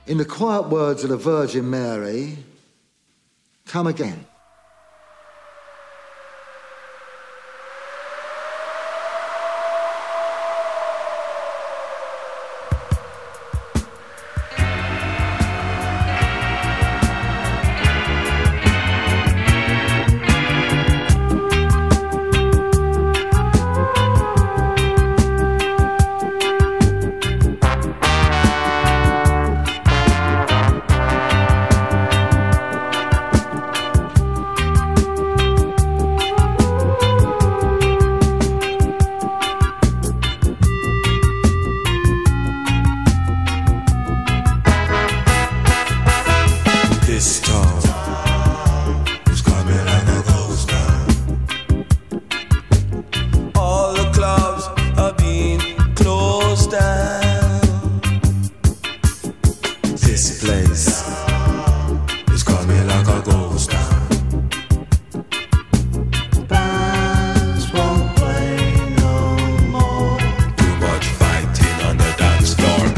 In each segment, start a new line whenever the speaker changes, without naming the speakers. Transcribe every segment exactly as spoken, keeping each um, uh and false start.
In the quiet words of the Virgin Mary, come again.
This storm is coming like a ghost town. All the clubs are being closed down. This place is coming like a ghost town. Bands won't play no more. Too much fighting on the dance floor.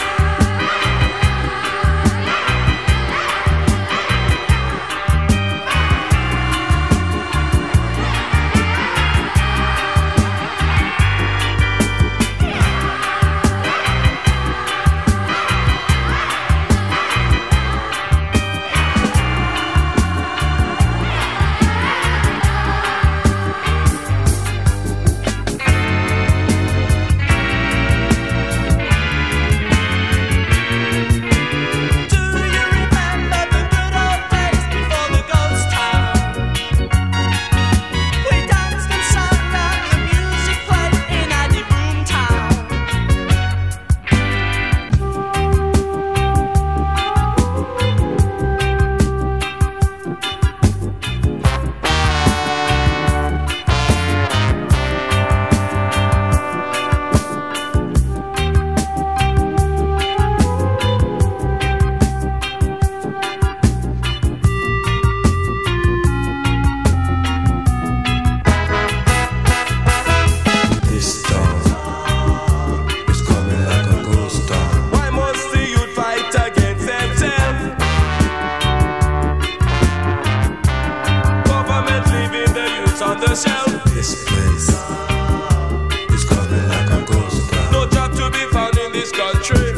This place is coming like a ghost town.
No job to be found in this country.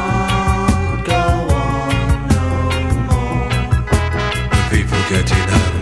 Can't go on no more. The people getting out.